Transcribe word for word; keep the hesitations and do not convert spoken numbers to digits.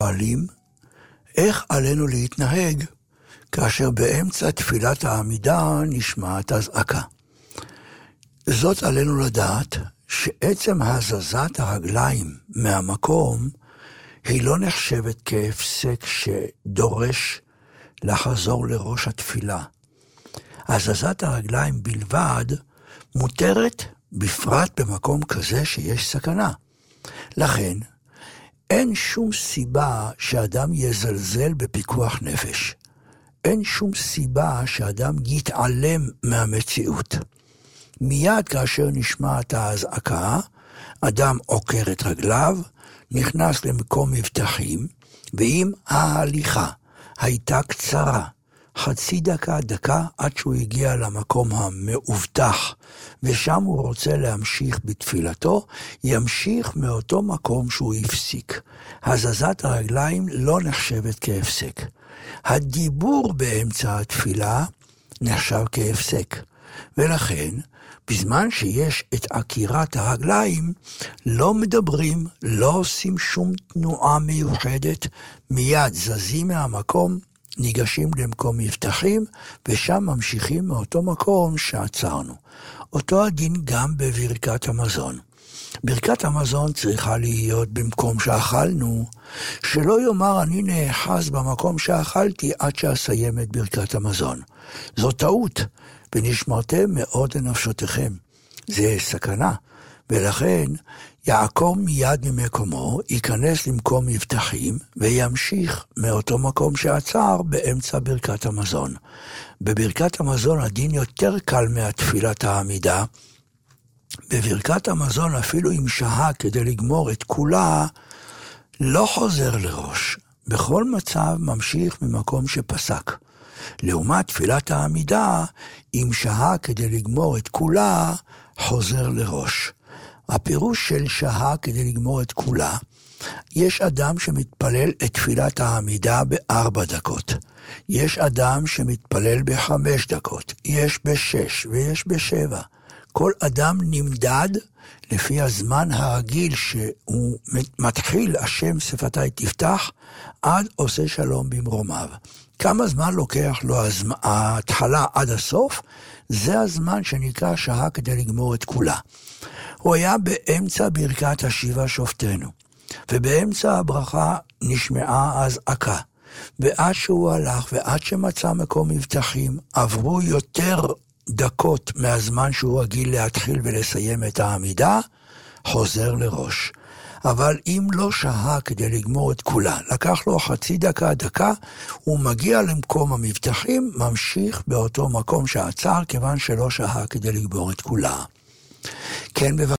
שואלים, איך עלינו להתנהג כאשר באמצע תפילת העמידה נשמעת אזעקה? זאת עלינו לדעת שעצם הזזת הרגליים מהמקום היא לא נחשבת כהפסק שדורש לחזור לראש התפילה. הזזת הרגליים בלבד מותרת בפרט במקום כזה שיש סכנה. לכן, אין שום סיבה שאדם יזלזל בפיקוח נפש. אין שום סיבה שאדם יתעלם מהמציאות. מיד כאשר נשמעת האזעקה, אדם עוקר את רגליו, נכנס למקום מבטחים, ואם ההליכה הייתה קצרה, חצי דקה, דקה, עד שהוא הגיע למקום המאובטח, ושם הוא רוצה להמשיך בתפילתו, ימשיך מאותו מקום שהוא הפסיק. הזזת הרגליים לא נחשבת כהפסק. הדיבור באמצע התפילה נחשב כהפסק, ולכן, בזמן שיש את עקירת הרגליים, לא מדברים, לא עושים שום תנועה מיוחדת, מיד זזים מהמקום, ניגשים למקום מבטחים, ושם ממשיכים מאותו מקום שעצרנו. אותו הדין גם בברכת המזון. ברכת המזון צריכה להיות במקום שאכלנו, שלא יאמר אני נאחז במקום שאכלתי עד שאסיים את ברכת המזון. זו טעות, ונשמרתם מאוד לנפשותיכם. זה סכנה, ולכן יעקור מיד ממקומו, ייכנס למקום מבטחים, וימשיך מאותו מקום שעצר באמצע ברכת המזון. בברכת המזון הדין יותר קל מהתפילת העמידה. בברכת המזון אפילו אם שהה כדי לגמור את כולה, לא חוזר לראש. בכל מצב ממשיך ממקום שפסק. לעומת תפילת העמידה, אם שהה כדי לגמור את כולה, חוזר לראש. הפירוש של שהה כדי לגמור את כולה, יש אדם שמתפלל את תפילת העמידה בארבע דקות. יש אדם שמתפלל בחמש דקות. יש בשש ויש בשבע. כל אדם נמדד לפי הזמן הרגיל שהוא מתחיל השם שפתי תפתח, עד עושה שלום במרומיו. כמה זמן לוקח לו ההתחלה עד הסוף? זה הזמן שנקרא שעה כדי לגמור את כולה. הוא היה באמצע ברכת השיבה שופטנו, ובאמצע הברכה נשמעה אזעקה, ועד שהוא הלך ועד שמצא מקום מבטחים, עברו יותר דקות מהזמן שהוא רגיל להתחיל ולסיים את העמידה, חוזר לראש. אבל אם לא שעה כדי לגמור את כולה, לקח לו חצי דקה, דקה, הוא מגיע למקום המבטחים, ממשיך באותו מקום שעצר, כיוון שלא שעה כדי לגמור את כולה. כן, בבקשה.